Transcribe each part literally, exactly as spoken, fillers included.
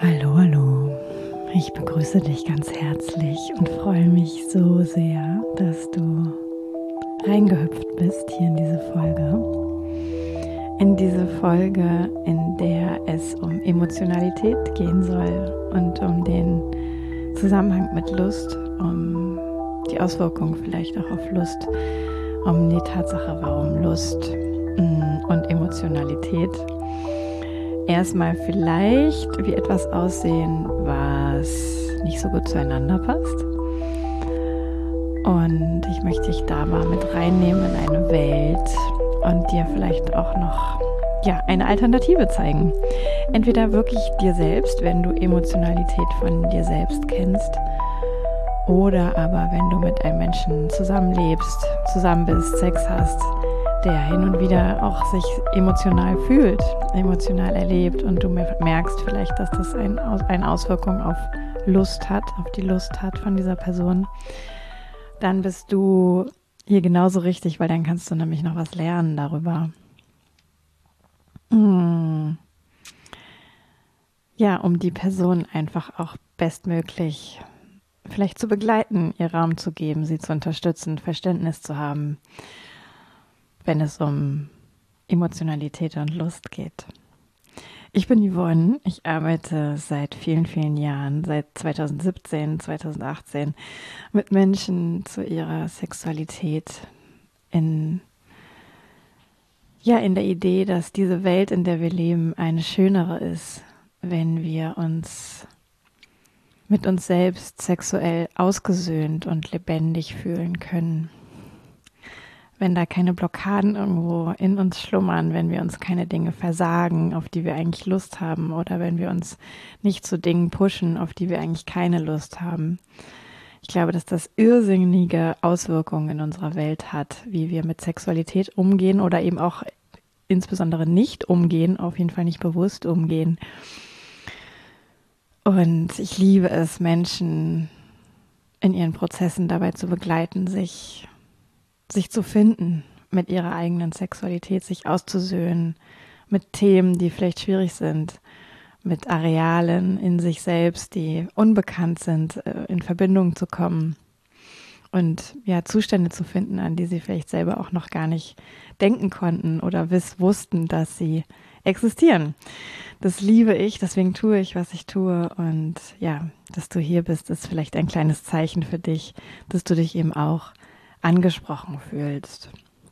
Hallo, hallo. Ich begrüße dich ganz herzlich und freue mich so sehr, dass du reingehüpft bist hier in diese Folge. In diese Folge, in der es um Emotionalität gehen soll und um den Zusammenhang mit Lust, um die Auswirkungen vielleicht auch auf Lust, um die Tatsache, warum Lust und Emotionalität erstmal vielleicht wie etwas aussehen, was nicht so gut zueinander passt. Und ich möchte dich da mal mit reinnehmen in eine Welt und dir vielleicht auch noch ja, eine Alternative zeigen. Entweder wirklich dir selbst, wenn du Emotionalität von dir selbst kennst, oder aber wenn du mit einem Menschen zusammenlebst, zusammen bist, Sex hast, der hin und wieder auch sich emotional fühlt, emotional erlebt und du merkst vielleicht, dass das ein, eine Auswirkung auf Lust hat, auf die Lust hat von dieser Person, dann bist du hier genauso richtig, weil dann kannst du nämlich noch was lernen darüber. Hm. Ja, um die Person einfach auch bestmöglich vielleicht zu begleiten, ihr Raum zu geben, sie zu unterstützen, Verständnis zu haben, wenn es um Emotionalität und Lust geht. Ich bin Yvonne, ich arbeite seit vielen, vielen Jahren, seit zwanzig siebzehn, zwanzig achtzehn mit Menschen zu ihrer Sexualität in, ja, in der Idee, dass diese Welt, in der wir leben, eine schönere ist, wenn wir uns mit uns selbst sexuell ausgesöhnt und lebendig fühlen können. Wenn da keine Blockaden irgendwo in uns schlummern, wenn wir uns keine Dinge versagen, auf die wir eigentlich Lust haben, oder wenn wir uns nicht zu Dingen pushen, auf die wir eigentlich keine Lust haben. Ich glaube, dass das irrsinnige Auswirkungen in unserer Welt hat, wie wir mit Sexualität umgehen oder eben auch insbesondere nicht umgehen, auf jeden Fall nicht bewusst umgehen. Und ich liebe es, Menschen in ihren Prozessen dabei zu begleiten, sich sich zu finden mit ihrer eigenen Sexualität, sich auszusöhnen mit Themen, die vielleicht schwierig sind, mit Arealen in sich selbst, die unbekannt sind, in Verbindung zu kommen und ja, Zustände zu finden, an die sie vielleicht selber auch noch gar nicht denken konnten oder wiss, wussten, dass sie existieren. Das liebe ich, deswegen tue ich, was ich tue, und ja, dass du hier bist, ist vielleicht ein kleines Zeichen für dich, dass du dich eben auch angesprochen fühlst.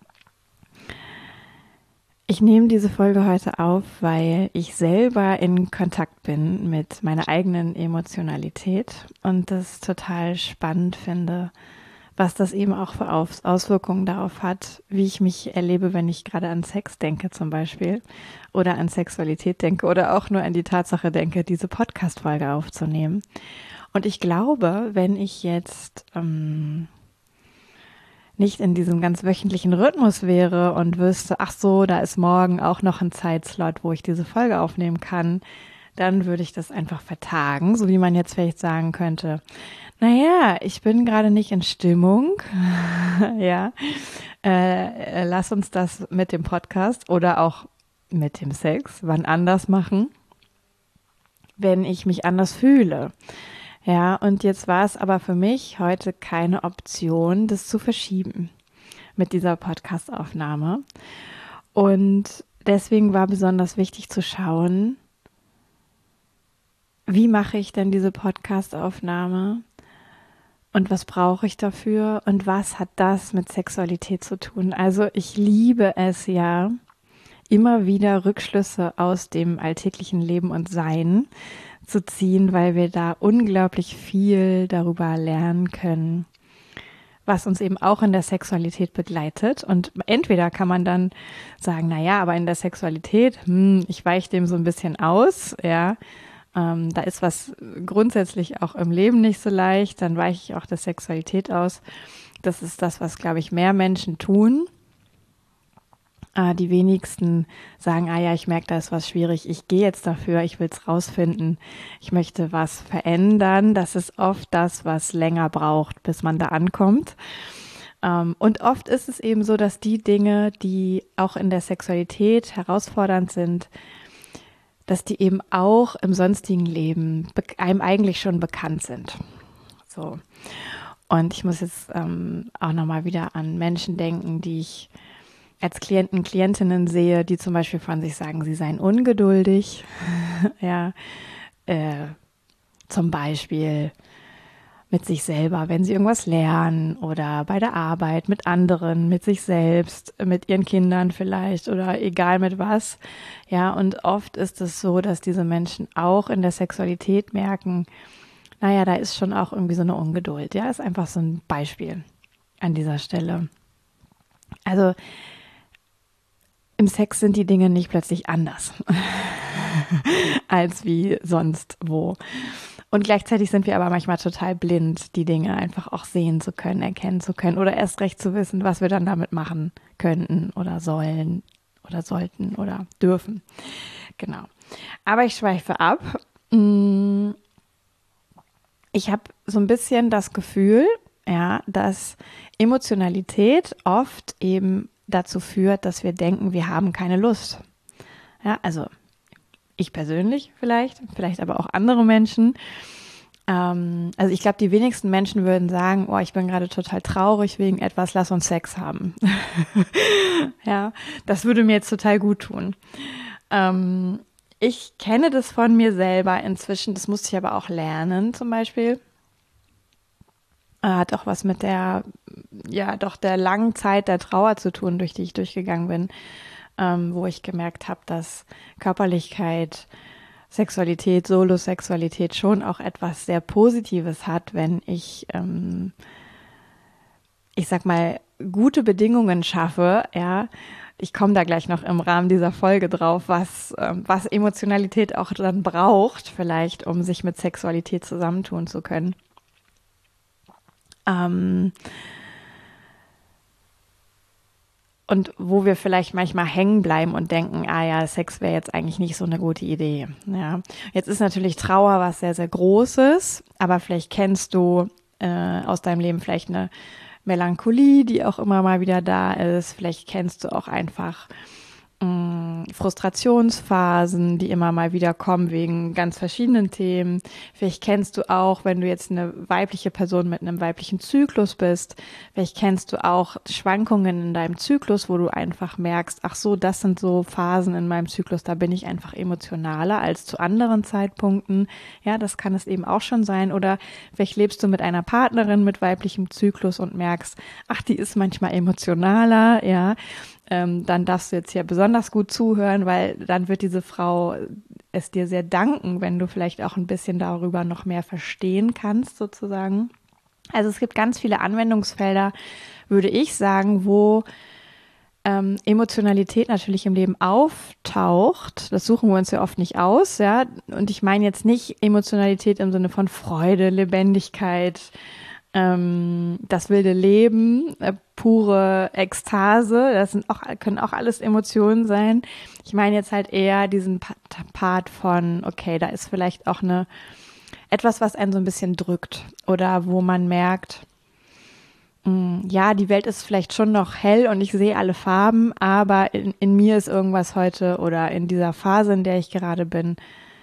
Ich nehme diese Folge heute auf, weil ich selber in Kontakt bin mit meiner eigenen Emotionalität und das total spannend finde, was das eben auch für Auswirkungen darauf hat, wie ich mich erlebe, wenn ich gerade an Sex denke zum Beispiel oder an Sexualität denke oder auch nur an die Tatsache denke, diese Podcast-Folge aufzunehmen. Und ich glaube, wenn ich jetzt ähm, nicht in diesem ganz wöchentlichen Rhythmus wäre und wüsste, ach so, da ist morgen auch noch ein Zeitslot, wo ich diese Folge aufnehmen kann, dann würde ich das einfach vertagen, so wie man jetzt vielleicht sagen könnte, naja, ich bin gerade nicht in Stimmung, ja, äh, lass uns das mit dem Podcast oder auch mit dem Sex wann anders machen, wenn ich mich anders fühle. Ja, und jetzt war es aber für mich heute keine Option, das zu verschieben mit dieser Podcast-Aufnahme. Und deswegen war besonders wichtig zu schauen, wie mache ich denn diese Podcast-Aufnahme und was brauche ich dafür und was hat das mit Sexualität zu tun? Also ich liebe es ja, immer wieder Rückschlüsse aus dem alltäglichen Leben und Sein zu ziehen, weil wir da unglaublich viel darüber lernen können, was uns eben auch in der Sexualität begleitet. Und entweder kann man dann sagen, na ja, aber in der Sexualität, hm, ich weiche dem so ein bisschen aus, ja, ähm, da ist was grundsätzlich auch im Leben nicht so leicht, dann weiche ich auch der Sexualität aus. Das ist das, was, glaube ich, mehr Menschen tun. Ah, die wenigsten sagen, ah ja, ich merke, da ist was schwierig, ich gehe jetzt dafür, ich will es rausfinden, ich möchte was verändern. Das ist oft das, was länger braucht, bis man da ankommt. Ähm, und oft ist es eben so, dass die Dinge, die auch in der Sexualität herausfordernd sind, dass die eben auch im sonstigen Leben einem eigentlich schon bekannt sind. So. Und ich muss jetzt ähm, auch nochmal wieder an Menschen denken, die ich als Klienten, Klientinnen sehe, die zum Beispiel von sich sagen, sie seien ungeduldig. ja, äh, zum Beispiel mit sich selber, wenn sie irgendwas lernen oder bei der Arbeit mit anderen, mit sich selbst, mit ihren Kindern vielleicht oder egal mit was. Ja, und oft ist es so, dass diese Menschen auch in der Sexualität merken, naja, da ist schon auch irgendwie so eine Ungeduld. Ja, ist einfach so ein Beispiel an dieser Stelle. Also im Sex sind die Dinge nicht plötzlich anders als wie sonst wo. Und gleichzeitig sind wir aber manchmal total blind, die Dinge einfach auch sehen zu können, erkennen zu können oder erst recht zu wissen, was wir dann damit machen könnten oder sollen oder sollten oder dürfen. Genau. Aber ich schweife ab. Ich habe so ein bisschen das Gefühl, ja, dass Emotionalität oft eben dazu führt, dass wir denken, wir haben keine Lust. Ja, also ich persönlich vielleicht, vielleicht aber auch andere Menschen. Ähm, also ich glaube, die wenigsten Menschen würden sagen, oh, ich bin gerade total traurig wegen etwas, lass uns Sex haben. ja, das würde mir jetzt total gut tun. Ähm, ich kenne das von mir selber inzwischen, das musste ich aber auch lernen zum Beispiel. Hat auch was mit der, ja, doch der langen Zeit der Trauer zu tun, durch die ich durchgegangen bin. Ähm, wo ich gemerkt habe, dass Körperlichkeit, Sexualität, Solosexualität schon auch etwas sehr Positives hat, wenn ich, ähm, ich sag mal, gute Bedingungen schaffe, ja. Ich komme da gleich noch im Rahmen dieser Folge drauf, was, ähm, was Emotionalität auch dann braucht, vielleicht, um sich mit Sexualität zusammentun zu können. Ähm, Und wo wir vielleicht manchmal hängen bleiben und denken, ah ja, Sex wäre jetzt eigentlich nicht so eine gute Idee. Ja, jetzt ist natürlich Trauer was sehr, sehr Großes, aber vielleicht kennst du äh, aus deinem Leben vielleicht eine Melancholie, die auch immer mal wieder da ist. Vielleicht kennst du auch einfach mh, Frustrationsphasen, die immer mal wieder kommen wegen ganz verschiedenen Themen. Vielleicht kennst du auch, wenn du jetzt eine weibliche Person mit einem weiblichen Zyklus bist, vielleicht kennst du auch Schwankungen in deinem Zyklus, wo du einfach merkst, ach so, das sind so Phasen in meinem Zyklus, da bin ich einfach emotionaler als zu anderen Zeitpunkten. Ja, das kann es eben auch schon sein. Oder vielleicht lebst du mit einer Partnerin mit weiblichem Zyklus und merkst, ach, die ist manchmal emotionaler, ja. Ähm, dann darfst du jetzt hier besonders gut zuhören, weil dann wird diese Frau es dir sehr danken, wenn du vielleicht auch ein bisschen darüber noch mehr verstehen kannst, sozusagen. Also es gibt ganz viele Anwendungsfelder, würde ich sagen, wo ähm, Emotionalität natürlich im Leben auftaucht. Das suchen wir uns ja oft nicht aus, ja. Und ich meine jetzt nicht Emotionalität im Sinne von Freude, Lebendigkeit, ähm, das wilde Leben, äh, pure Ekstase. Das sind auch, können auch alles Emotionen sein. Ich meine jetzt halt eher diesen Part von, okay, da ist vielleicht auch eine etwas, was einen so ein bisschen drückt oder wo man merkt, mh, ja, die Welt ist vielleicht schon noch hell und ich sehe alle Farben, aber in, in mir ist irgendwas heute oder in dieser Phase, in der ich gerade bin,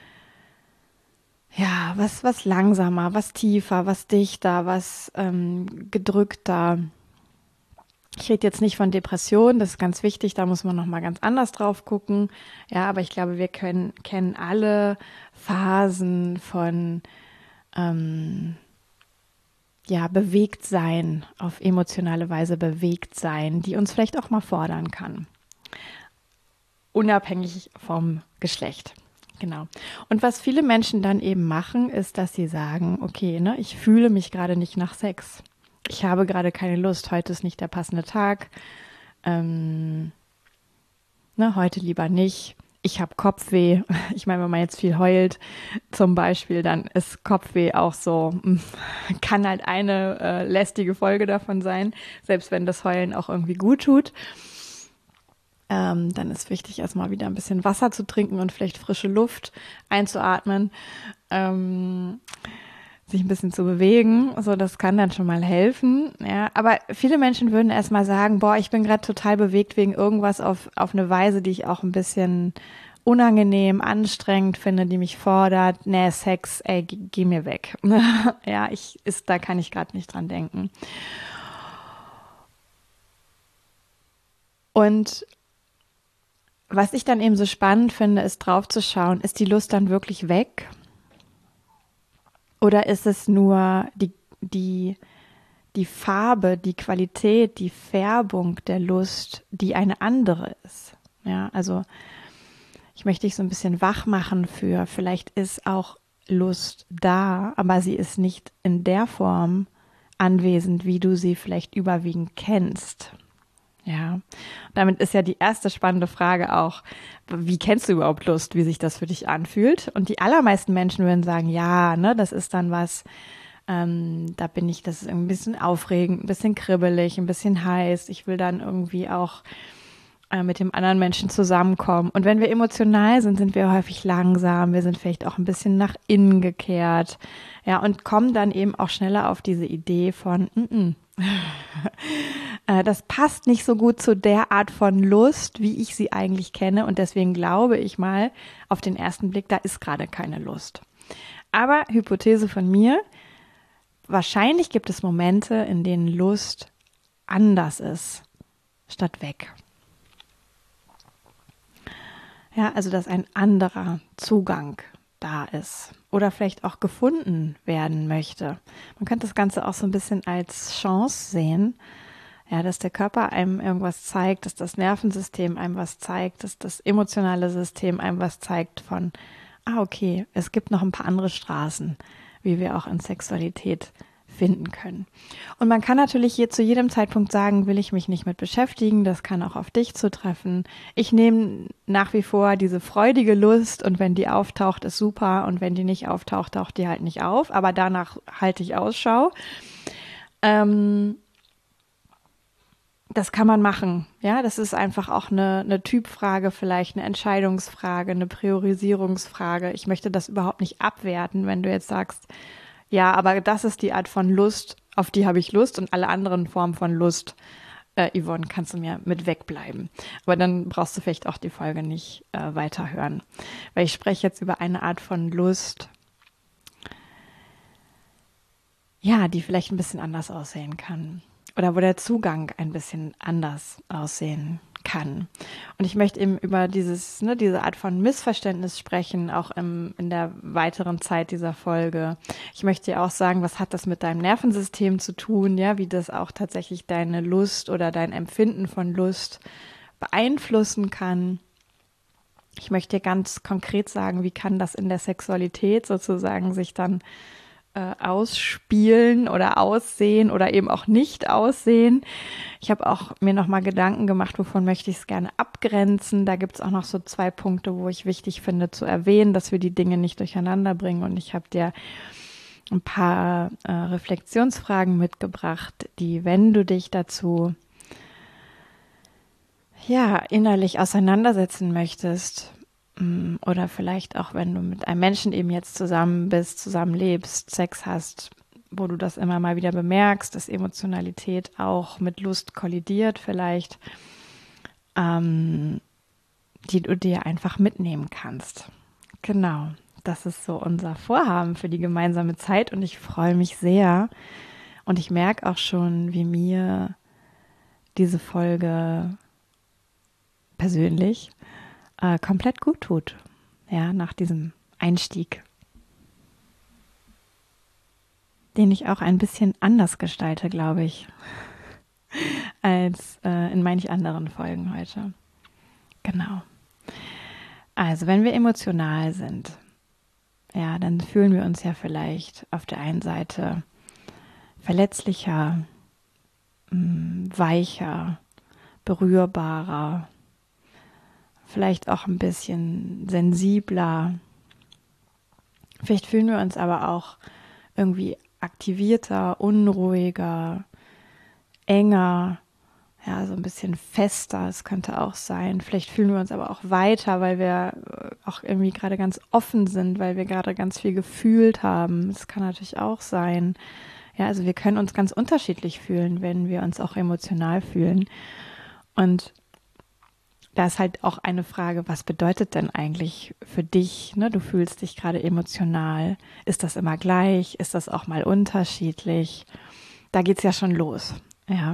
ja, was, was langsamer, was tiefer, was dichter, was ähm, gedrückter. Ich rede jetzt nicht von Depressionen, das ist ganz wichtig, da muss man nochmal ganz anders drauf gucken. Ja, aber ich glaube, wir können, kennen alle Phasen von ähm, ja, bewegt sein, auf emotionale Weise bewegt sein, die uns vielleicht auch mal fordern kann. Unabhängig vom Geschlecht. Genau. Und was viele Menschen dann eben machen, ist, dass sie sagen, okay, ne, ich fühle mich gerade nicht nach Sex. Ich habe gerade keine Lust, heute ist nicht der passende Tag. Ähm, ne, heute lieber nicht. Ich habe Kopfweh. Ich meine, wenn man jetzt viel heult, zum Beispiel, dann ist Kopfweh auch so, kann halt eine äh, lästige Folge davon sein, selbst wenn das Heulen auch irgendwie gut tut. Ähm, dann ist wichtig, erstmal wieder ein bisschen Wasser zu trinken und vielleicht frische Luft einzuatmen, ähm, sich ein bisschen zu bewegen. So, das kann dann schon mal helfen. Ja, aber viele Menschen würden erstmal sagen, boah, ich bin gerade total bewegt wegen irgendwas auf, auf eine Weise, die ich auch ein bisschen unangenehm, anstrengend finde, die mich fordert, nee, Sex, ey, geh, geh mir weg. Ja, ich, ist, da kann ich gerade nicht dran denken. Und was ich dann eben so spannend finde, ist drauf zu schauen, ist die Lust dann wirklich weg? Oder ist es nur die, die, die Farbe, die Qualität, die Färbung der Lust, die eine andere ist? Ja, also ich möchte dich so ein bisschen wach machen für, vielleicht ist auch Lust da, aber sie ist nicht in der Form anwesend, wie du sie vielleicht überwiegend kennst. Ja, damit ist ja die erste spannende Frage auch, wie kennst du überhaupt Lust, wie sich das für dich anfühlt? Und die allermeisten Menschen würden sagen, ja, ne, das ist dann was, ähm, da bin ich, das ist ein bisschen aufregend, ein bisschen kribbelig, ein bisschen heiß. Ich will dann irgendwie auch äh, mit dem anderen Menschen zusammenkommen. Und wenn wir emotional sind, sind wir häufig langsam, wir sind vielleicht auch ein bisschen nach innen gekehrt, ja, und kommen dann eben auch schneller auf diese Idee von, mm -mm. Das passt nicht so gut zu der Art von Lust, wie ich sie eigentlich kenne. Und deswegen glaube ich mal, auf den ersten Blick, da ist gerade keine Lust. Aber Hypothese von mir, wahrscheinlich gibt es Momente, in denen Lust anders ist, statt weg. Ja, also dass ein anderer Zugang da ist oder vielleicht auch gefunden werden möchte. Man könnte das Ganze auch so ein bisschen als Chance sehen, ja, dass der Körper einem irgendwas zeigt, dass das Nervensystem einem was zeigt, dass das emotionale System einem was zeigt von, ah, okay, es gibt noch ein paar andere Straßen, wie wir auch in Sexualität finden können. Und man kann natürlich hier zu jedem Zeitpunkt sagen, will ich mich nicht mit beschäftigen, das kann auch auf dich zutreffen. Ich nehme nach wie vor diese freudige Lust und wenn die auftaucht, ist super und wenn die nicht auftaucht, taucht die halt nicht auf, aber danach halte ich Ausschau. Ähm, Das kann man machen, ja, das ist einfach auch eine, eine Typfrage, vielleicht eine Entscheidungsfrage, eine Priorisierungsfrage. Ich möchte das überhaupt nicht abwerten, wenn du jetzt sagst, ja, aber das ist die Art von Lust, auf die habe ich Lust und alle anderen Formen von Lust, äh, Yvonne, kannst du mir mit wegbleiben. Aber dann brauchst du vielleicht auch die Folge nicht äh, weiterhören, weil ich spreche jetzt über eine Art von Lust, ja, die vielleicht ein bisschen anders aussehen kann. Oder wo der Zugang ein bisschen anders aussehen kann. Und ich möchte eben über dieses, ne, diese Art von Missverständnis sprechen, auch im, in der weiteren Zeit dieser Folge. Ich möchte dir auch sagen, was hat das mit deinem Nervensystem zu tun, ja, wie das auch tatsächlich deine Lust oder dein Empfinden von Lust beeinflussen kann. Ich möchte dir ganz konkret sagen, wie kann das in der Sexualität sozusagen sich dann äh, ausspielen oder aussehen oder eben auch nicht aussehen. Ich habe auch mir nochmal Gedanken gemacht, wovon möchte ich es gerne abgrenzen. Da gibt es auch noch so zwei Punkte, wo ich wichtig finde zu erwähnen, dass wir die Dinge nicht durcheinander bringen. Und ich habe dir ein paar äh, Reflexionsfragen mitgebracht, die, wenn du dich dazu ja innerlich auseinandersetzen möchtest, oder vielleicht auch, wenn du mit einem Menschen eben jetzt zusammen bist, zusammen lebst, Sex hast, wo du das immer mal wieder bemerkst, dass Emotionalität auch mit Lust kollidiert vielleicht, ähm, die du dir einfach mitnehmen kannst. Genau, das ist so unser Vorhaben für die gemeinsame Zeit und ich freue mich sehr und ich merke auch schon, wie mir diese Folge persönlich Äh, komplett gut tut, ja, nach diesem Einstieg, den ich auch ein bisschen anders gestalte, glaube ich, als äh, in manch anderen Folgen heute. Genau. Also, wenn wir emotional sind, ja, dann fühlen wir uns ja vielleicht auf der einen Seite verletzlicher, mh, weicher, berührbarer, vielleicht auch ein bisschen sensibler. Vielleicht fühlen wir uns aber auch irgendwie aktivierter, unruhiger, enger, ja, so ein bisschen fester, es könnte auch sein. Vielleicht fühlen wir uns aber auch weiter, weil wir auch irgendwie gerade ganz offen sind, weil wir gerade ganz viel gefühlt haben. Das kann natürlich auch sein. Ja, also wir können uns ganz unterschiedlich fühlen, wenn wir uns auch emotional fühlen. Und da ist halt auch eine Frage, was bedeutet denn eigentlich für dich, ne? Du fühlst dich gerade emotional. Ist das immer gleich? Ist das auch mal unterschiedlich? Da geht's ja schon los, ja.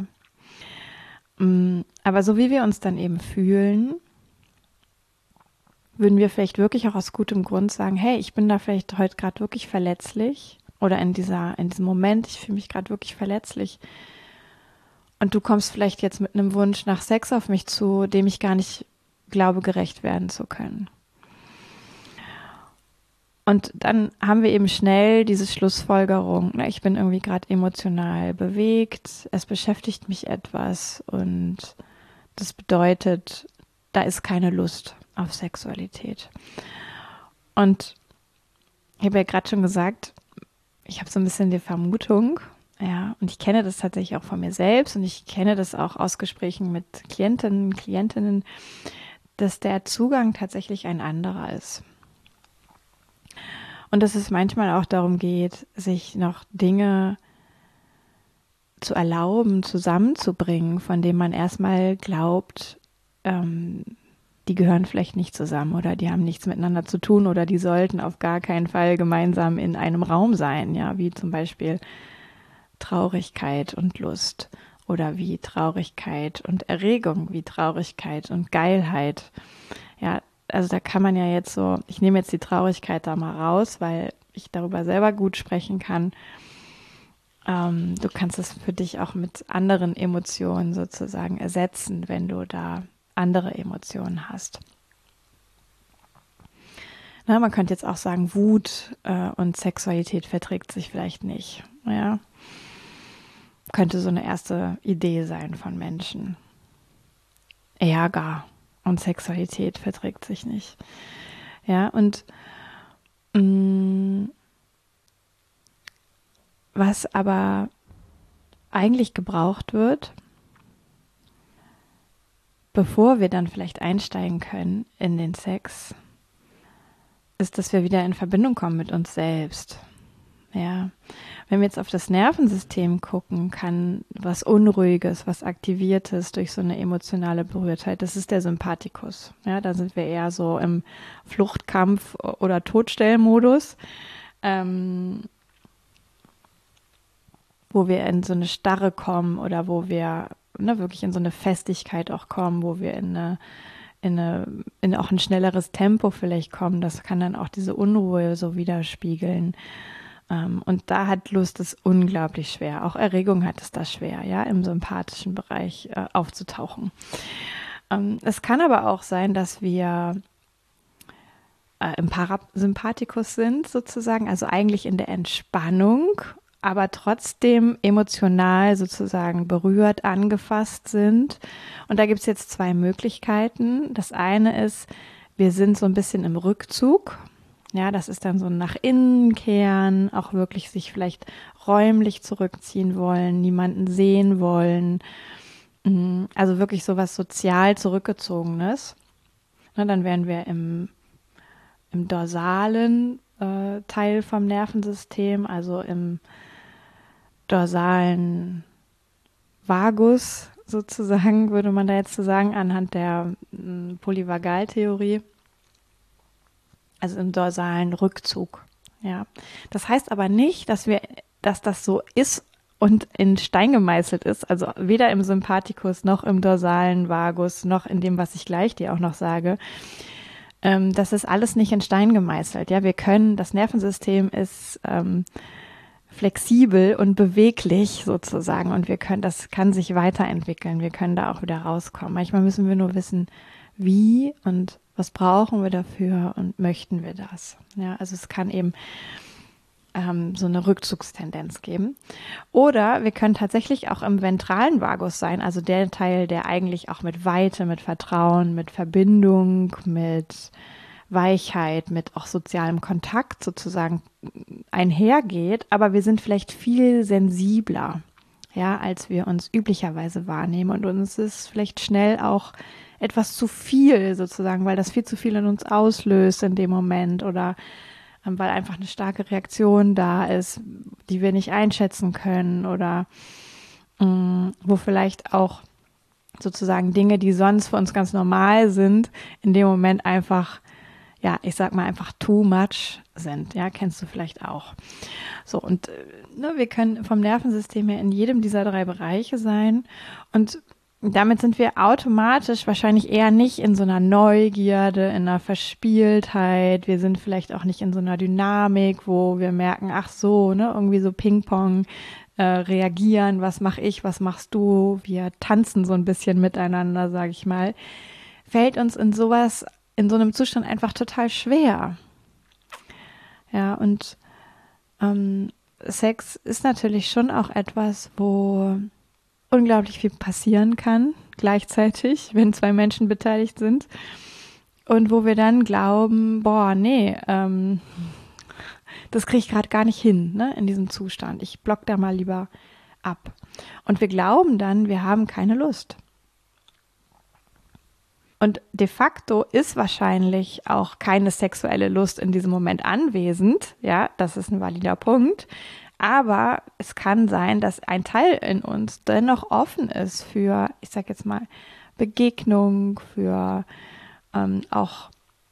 Aber so wie wir uns dann eben fühlen, würden wir vielleicht wirklich auch aus gutem Grund sagen, hey, ich bin da vielleicht heute gerade wirklich verletzlich oder in dieser, in diesem Moment, ich fühle mich gerade wirklich verletzlich. Und du kommst vielleicht jetzt mit einem Wunsch nach Sex auf mich zu, dem ich gar nicht glaube, gerecht werden zu können. Und dann haben wir eben schnell diese Schlussfolgerung, na, ich bin irgendwie gerade emotional bewegt, es beschäftigt mich etwas und das bedeutet, da ist keine Lust auf Sexualität. Und ich habe ja gerade schon gesagt, ich habe so ein bisschen die Vermutung, ja, und ich kenne das tatsächlich auch von mir selbst und ich kenne das auch aus Gesprächen mit Klientinnen, Klientinnen, dass der Zugang tatsächlich ein anderer ist. Und dass es manchmal auch darum geht, sich noch Dinge zu erlauben, zusammenzubringen, von denen man erstmal glaubt, ähm, die gehören vielleicht nicht zusammen oder die haben nichts miteinander zu tun oder die sollten auf gar keinen Fall gemeinsam in einem Raum sein, ja, wie zum Beispiel Traurigkeit und Lust oder wie Traurigkeit und Erregung, wie Traurigkeit und Geilheit. Ja, also da kann man ja jetzt so, ich nehme jetzt die Traurigkeit da mal raus, weil ich darüber selber gut sprechen kann. Ähm, du kannst es für dich auch mit anderen Emotionen sozusagen ersetzen, wenn du da andere Emotionen hast. Na, man könnte jetzt auch sagen, Wut äh, und Sexualität verträgt sich vielleicht nicht. Ja, könnte so eine erste Idee sein von Menschen. Ärger und Sexualität verträgt sich nicht. Ja, und mh, was aber eigentlich gebraucht wird, bevor wir dann vielleicht einsteigen können in den Sex, ist, dass wir wieder in Verbindung kommen mit uns selbst. Ja, wenn wir jetzt auf das Nervensystem gucken, kann was Unruhiges, was Aktiviertes durch so eine emotionale Berührtheit, das ist der Sympathikus. Ja, da sind wir eher so im Fluchtkampf- oder Todstellmodus, ähm, wo wir in so eine Starre kommen oder wo wir ne, wirklich in so eine Festigkeit auch kommen, wo wir in eine in, eine, in auch ein schnelleres Tempo vielleicht kommen. Das kann dann auch diese Unruhe so widerspiegeln. Um, und da hat Lust es unglaublich schwer. Auch Erregung hat es da schwer, ja, im sympathischen Bereich äh, aufzutauchen. Um, es kann aber auch sein, dass wir äh, im Parasympathikus sind, sozusagen, also eigentlich in der Entspannung, aber trotzdem emotional sozusagen berührt, angefasst sind. Und da gibt es jetzt zwei Möglichkeiten. Das eine ist, wir sind so ein bisschen im Rückzug. Ja, das ist dann so ein nach innen kehren, auch wirklich sich vielleicht räumlich zurückziehen wollen, niemanden sehen wollen. Also wirklich so was sozial Zurückgezogenes. Na, dann wären wir im, im dorsalen äh, Teil vom Nervensystem, also im dorsalen Vagus sozusagen, würde man da jetzt so sagen, anhand der m, Polyvagaltheorie. Also im dorsalen Rückzug. Ja, das heißt aber nicht, dass wir, dass das so ist und in Stein gemeißelt ist. Also weder im Sympathikus noch im dorsalen Vagus noch in dem, was ich gleich dir auch noch sage. Ähm, das ist alles nicht in Stein gemeißelt. Ja, wir können, das Nervensystem ist ähm, flexibel und beweglich sozusagen und wir können, das kann sich weiterentwickeln. Wir können da auch wieder rauskommen. Manchmal müssen wir nur wissen, wie und was brauchen wir dafür und möchten wir das? Ja, also es kann eben ähm, so eine Rückzugstendenz geben. Oder wir können tatsächlich auch im ventralen Vagus sein, also der Teil, der eigentlich auch mit Weite, mit Vertrauen, mit Verbindung, mit Weichheit, mit auch sozialem Kontakt sozusagen einhergeht, aber wir sind vielleicht viel sensibler, ja, als wir uns üblicherweise wahrnehmen und uns ist vielleicht schnell auch etwas zu viel sozusagen, weil das viel zu viel in uns auslöst in dem Moment oder ähm, weil einfach eine starke Reaktion da ist, die wir nicht einschätzen können oder ähm, wo vielleicht auch sozusagen Dinge, die sonst für uns ganz normal sind, in dem Moment einfach, ja, ich sag mal einfach too much sind. Ja, kennst du vielleicht auch. So, und ne, wir können vom Nervensystem her in jedem dieser drei Bereiche sein, und damit sind wir automatisch wahrscheinlich eher nicht in so einer Neugierde, in einer Verspieltheit. Wir sind vielleicht auch nicht in so einer Dynamik, wo wir merken, ach so, ne, irgendwie so Ping-Pong äh, reagieren. Was mache ich, was machst du? Wir tanzen so ein bisschen miteinander, sage ich mal. Fällt uns in sowas, in so einem Zustand einfach total schwer. Ja, und ähm, Sex ist natürlich schon auch etwas, wo unglaublich viel passieren kann, gleichzeitig, wenn zwei Menschen beteiligt sind. Und wo wir dann glauben, boah, nee, ähm, das kriege ich gerade gar nicht hin, ne, in diesem Zustand. Ich block da mal lieber ab. Und wir glauben dann, wir haben keine Lust. Und de facto ist wahrscheinlich auch keine sexuelle Lust in diesem Moment anwesend. Ja, das ist ein valider Punkt. Aber es kann sein, dass ein Teil in uns dennoch offen ist für, ich sag jetzt mal, Begegnung, für ähm, auch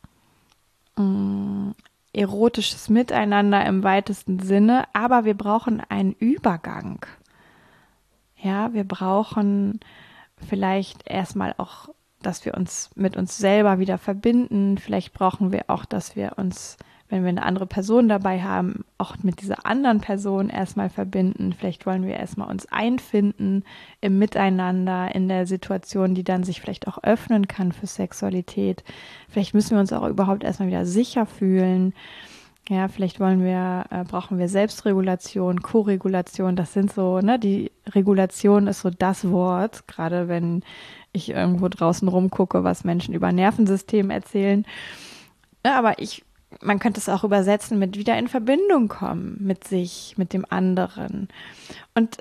ähm, erotisches Miteinander im weitesten Sinne. Aber wir brauchen einen Übergang. Ja, wir brauchen vielleicht erstmal auch, dass wir uns mit uns selber wieder verbinden. Vielleicht brauchen wir auch, dass wir uns, wenn wir eine andere Person dabei haben, auch mit dieser anderen Person erstmal verbinden. Vielleicht wollen wir erstmal uns einfinden im Miteinander, in der Situation, die dann sich vielleicht auch öffnen kann für Sexualität. Vielleicht müssen wir uns auch überhaupt erstmal wieder sicher fühlen. Ja, vielleicht wollen wir, äh, brauchen wir Selbstregulation, Koregulation. Das sind so, ne, die Regulation ist so das Wort, gerade wenn ich irgendwo draußen rumgucke, was Menschen über Nervensystem erzählen. Ja, aber ich man könnte es auch übersetzen mit wieder in Verbindung kommen mit sich, mit dem anderen. Und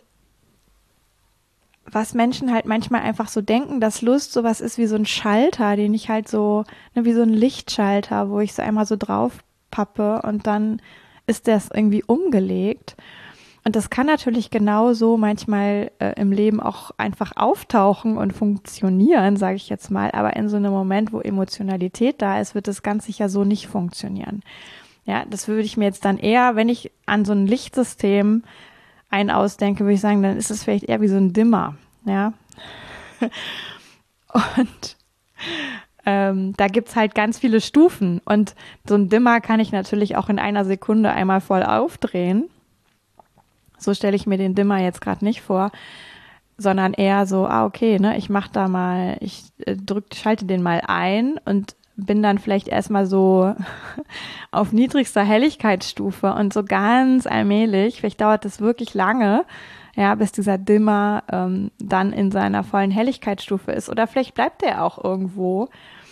was Menschen halt manchmal einfach so denken, dass Lust sowas ist wie so ein Schalter, den ich halt so, ne, wie so ein Lichtschalter, wo ich so einmal so drauf pappe und dann ist das irgendwie umgelegt. Und das kann natürlich genauso manchmal äh, im Leben auch einfach auftauchen und funktionieren, sage ich jetzt mal. Aber in so einem Moment, wo Emotionalität da ist, wird das ganz sicher so nicht funktionieren. Ja, das würde ich mir jetzt dann eher, wenn ich an so ein Lichtsystem ein ausdenke, würde ich sagen, dann ist es vielleicht eher wie so ein Dimmer. Ja. Und ähm, da gibt's halt ganz viele Stufen. Und so ein Dimmer kann ich natürlich auch in einer Sekunde einmal voll aufdrehen. So stelle ich mir den Dimmer jetzt gerade nicht vor, sondern eher so, ah, okay, ne, ich mache da mal, ich äh, drück, schalte den mal ein und bin dann vielleicht erstmal so auf niedrigster Helligkeitsstufe und so ganz allmählich, vielleicht dauert das wirklich lange, ja, bis dieser Dimmer ähm, dann in seiner vollen Helligkeitsstufe ist. Oder vielleicht bleibt er auch irgendwo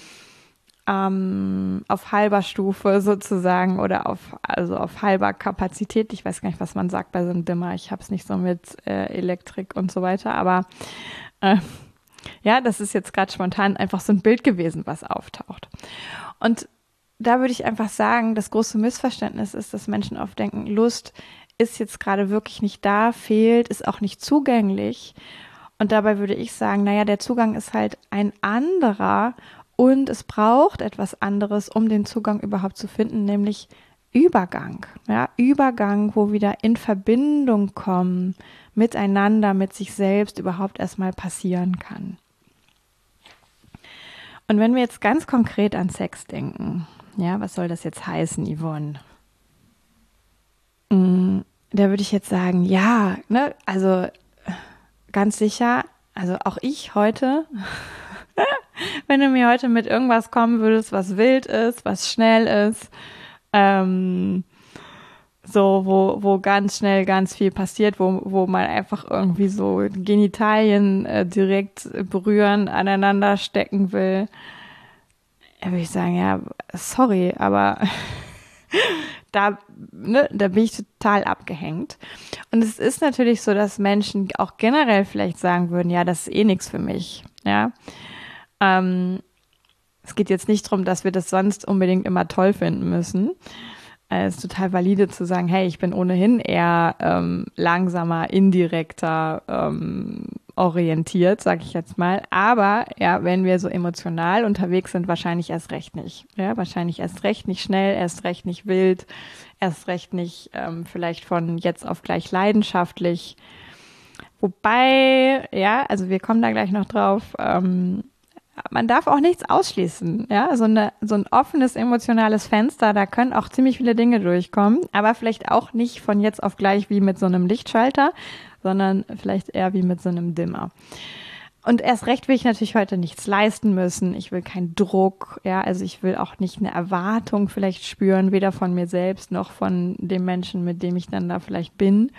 ähm, auf halber Stufe sozusagen oder auf, also auf halber Kapazität. Ich weiß gar nicht, was man sagt bei so einem Dimmer. Ich habe es nicht so mit äh, Elektrik und so weiter, aber äh, ja, das ist jetzt gerade spontan einfach so ein Bild gewesen, was auftaucht. Und da würde ich einfach sagen, das große Missverständnis ist, dass Menschen oft denken, Lust ist jetzt gerade wirklich nicht da, fehlt, ist auch nicht zugänglich. Und dabei würde ich sagen, naja, der Zugang ist halt ein anderer und es braucht etwas anderes, um den Zugang überhaupt zu finden, nämlich Übergang. Ja, Übergang, wo wieder in Verbindung kommen, miteinander, mit sich selbst überhaupt erstmal passieren kann. Und wenn wir jetzt ganz konkret an Sex denken, ja, was soll das jetzt heißen, Yvonne? Mm, da würde ich jetzt sagen, ja, ne, also ganz sicher, also auch ich heute, wenn du mir heute mit irgendwas kommen würdest, was wild ist, was schnell ist, ähm, so, wo, wo ganz schnell ganz viel passiert, wo, wo man einfach irgendwie so Genitalien äh, direkt berühren, aneinander stecken will, da würde ich sagen, ja, sorry, aber da, ne, da bin ich total abgehängt. Und es ist natürlich so, dass Menschen auch generell vielleicht sagen würden, ja, das ist eh nichts für mich, ja. Ähm, es geht jetzt nicht darum, dass wir das sonst unbedingt immer toll finden müssen. Es ist total valide zu sagen, hey, ich bin ohnehin eher ähm, langsamer, indirekter ähm, orientiert, sage ich jetzt mal. Aber ja, wenn wir so emotional unterwegs sind, wahrscheinlich erst recht nicht. Ja, wahrscheinlich erst recht nicht schnell, erst recht nicht wild, erst recht nicht ähm, vielleicht von jetzt auf gleich leidenschaftlich. Wobei, ja, also wir kommen da gleich noch drauf, ähm, man darf auch nichts ausschließen, ja, so, eine, so ein offenes emotionales Fenster, da können auch ziemlich viele Dinge durchkommen, aber vielleicht auch nicht von jetzt auf gleich wie mit so einem Lichtschalter, sondern vielleicht eher wie mit so einem Dimmer. Und erst recht will ich natürlich heute nichts leisten müssen, ich will keinen Druck, ja, also ich will auch nicht eine Erwartung vielleicht spüren, weder von mir selbst noch von dem Menschen, mit dem ich dann da vielleicht bin.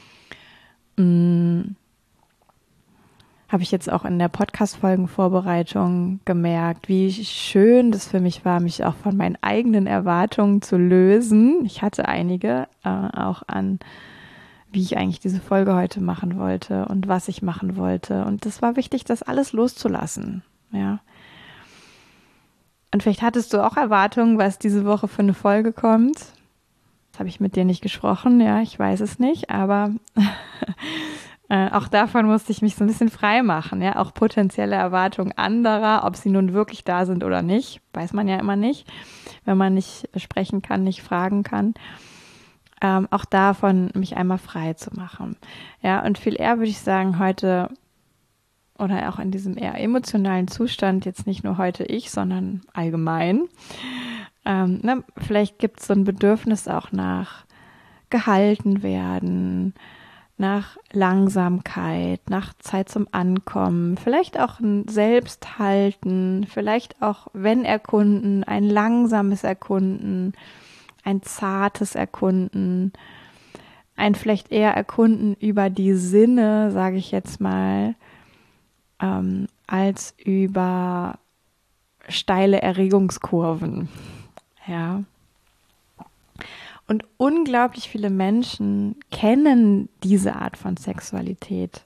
Mmh. Habe ich jetzt auch in der Podcast-Folgenvorbereitung gemerkt, wie schön das für mich war, mich auch von meinen eigenen Erwartungen zu lösen. Ich hatte einige, äh, auch an, wie ich eigentlich diese Folge heute machen wollte und was ich machen wollte. Und das war wichtig, das alles loszulassen, ja. Und vielleicht hattest du auch Erwartungen, was diese Woche für eine Folge kommt. Das habe ich mit dir nicht gesprochen, ja, ich weiß es nicht, aber Äh, auch davon musste ich mich so ein bisschen frei machen, ja, auch potenzielle Erwartungen anderer, ob sie nun wirklich da sind oder nicht, weiß man ja immer nicht, wenn man nicht sprechen kann, nicht fragen kann. Ähm, auch davon mich einmal frei zu machen. Ja, und viel eher würde ich sagen, heute oder auch in diesem eher emotionalen Zustand, jetzt nicht nur heute ich, sondern allgemein. Ähm, ne, vielleicht gibt es so ein Bedürfnis auch nach gehalten werden, nach Langsamkeit, nach Zeit zum Ankommen, vielleicht auch ein Selbsthalten, vielleicht auch, wenn erkunden, ein langsames Erkunden, ein zartes Erkunden, ein vielleicht eher Erkunden über die Sinne, sage ich jetzt mal, ähm, als über steile Erregungskurven. Ja. Und unglaublich viele Menschen kennen diese Art von Sexualität.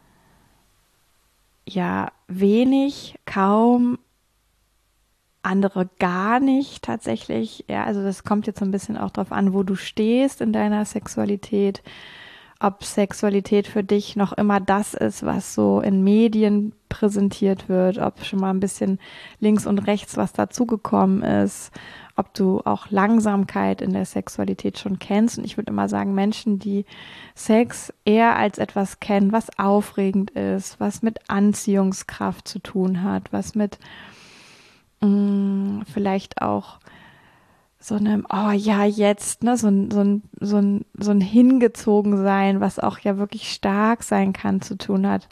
Ja, wenig, kaum, andere gar nicht tatsächlich. Ja, also das kommt jetzt so ein bisschen auch drauf an, wo du stehst in deiner Sexualität. Ob Sexualität für dich noch immer das ist, was so in Medien präsentiert wird, ob schon mal ein bisschen links und rechts was dazugekommen ist, ob du auch Langsamkeit in der Sexualität schon kennst. Und ich würde immer sagen, Menschen, die Sex eher als etwas kennen, was aufregend ist, was mit Anziehungskraft zu tun hat, was mit mh, vielleicht auch so einem, oh ja, jetzt, ne, so ein, so ein, so ein, so ein Hingezogensein, was auch ja wirklich stark sein kann, zu tun hat,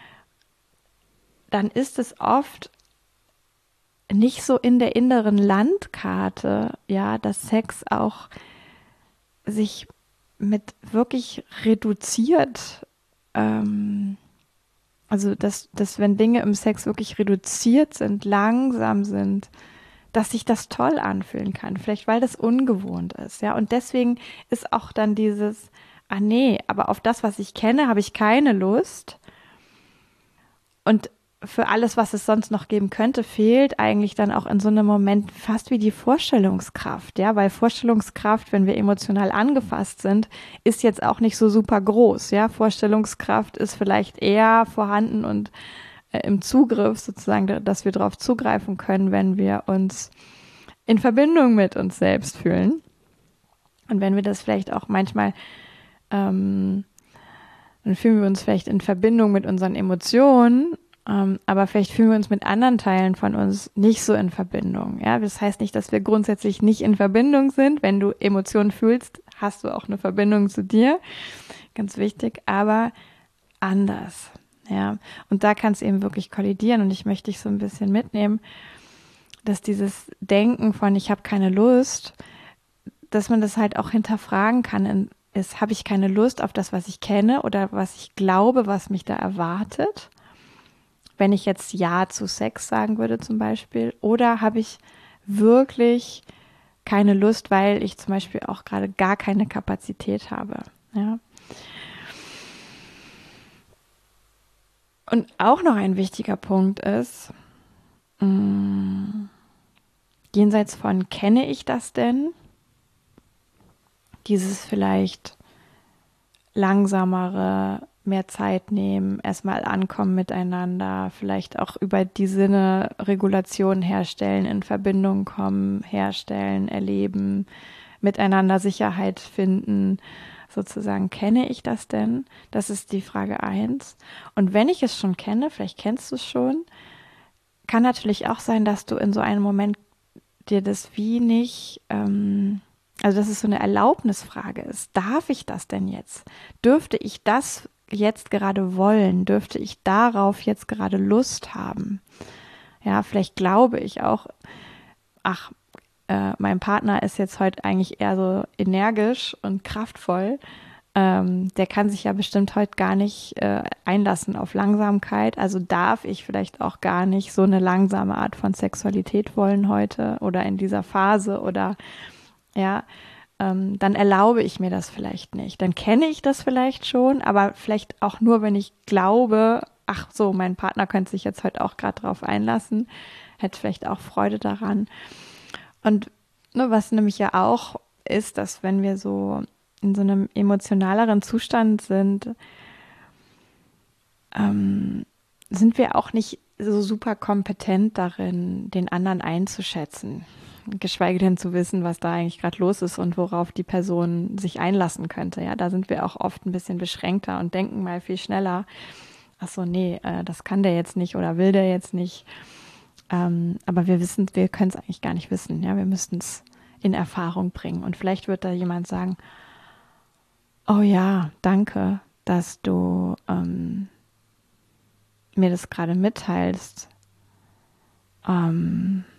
dann ist es oft nicht so in der inneren Landkarte, ja, dass Sex auch sich mit wirklich reduziert, ähm, also dass, dass wenn Dinge im Sex wirklich reduziert sind, langsam sind, dass sich das toll anfühlen kann, vielleicht weil das ungewohnt ist, ja, und deswegen ist auch dann dieses, ah nee, aber auf das, was ich kenne, habe ich keine Lust, und für alles, was es sonst noch geben könnte, fehlt eigentlich dann auch in so einem Moment fast wie die Vorstellungskraft, ja, weil Vorstellungskraft, wenn wir emotional angefasst sind, ist jetzt auch nicht so super groß, ja, Vorstellungskraft ist vielleicht eher vorhanden und äh, im Zugriff sozusagen, dass wir darauf zugreifen können, wenn wir uns in Verbindung mit uns selbst fühlen und wenn wir das vielleicht auch manchmal ähm, dann fühlen wir uns vielleicht in Verbindung mit unseren Emotionen, ähm, aber vielleicht fühlen wir uns mit anderen Teilen von uns nicht so in Verbindung. Ja, das heißt nicht, dass wir grundsätzlich nicht in Verbindung sind. Wenn du Emotionen fühlst, hast du auch eine Verbindung zu dir. Ganz wichtig, aber anders. Ja, und da kann es eben wirklich kollidieren und ich möchte dich so ein bisschen mitnehmen, dass dieses Denken von ich habe keine Lust, dass man das halt auch hinterfragen kann in ist, habe ich keine Lust auf das, was ich kenne oder was ich glaube, was mich da erwartet? Wenn ich jetzt Ja zu Sex sagen würde zum Beispiel. Oder habe ich wirklich keine Lust, weil ich zum Beispiel auch gerade gar keine Kapazität habe? Ja. Und auch noch ein wichtiger Punkt ist, mh, jenseits von kenne ich das denn? Dieses vielleicht langsamere, mehr Zeit nehmen, erstmal ankommen miteinander, vielleicht auch über die Sinne Regulation herstellen, in Verbindung kommen, herstellen, erleben, miteinander Sicherheit finden. Sozusagen, kenne ich das denn? Das ist die Frage eins. Und wenn ich es schon kenne, vielleicht kennst du es schon, kann natürlich auch sein, dass du in so einem Moment dir das wie nicht, ähm, also dass es so eine Erlaubnisfrage ist. Darf ich das denn jetzt? Dürfte ich das jetzt gerade wollen? Dürfte ich darauf jetzt gerade Lust haben? Ja, vielleicht glaube ich auch, ach, äh, mein Partner ist jetzt heute eigentlich eher so energisch und kraftvoll. Ähm, der kann sich ja bestimmt heute gar nicht äh, einlassen auf Langsamkeit. Also darf ich vielleicht auch gar nicht so eine langsame Art von Sexualität wollen heute oder in dieser Phase oder ja, ähm, dann erlaube ich mir das vielleicht nicht. Dann kenne ich das vielleicht schon, aber vielleicht auch nur, wenn ich glaube, ach so, mein Partner könnte sich jetzt heute auch gerade drauf einlassen, hätte vielleicht auch Freude daran. Und ne, was nämlich ja auch ist, dass wenn wir so in so einem emotionaleren Zustand sind, ähm, sind wir auch nicht so super kompetent darin, den anderen einzuschätzen. Geschweige denn zu wissen, was da eigentlich gerade los ist und worauf die Person sich einlassen könnte. Ja, da sind wir auch oft ein bisschen beschränkter und denken mal viel schneller. Ach so, nee, äh, das kann der jetzt nicht oder will der jetzt nicht. Ähm, aber wir wissen, wir können es eigentlich gar nicht wissen. Ja, wir müssten es in Erfahrung bringen. Und vielleicht wird da jemand sagen, oh ja, danke, dass du ähm, mir das gerade mitteilst. Ähm,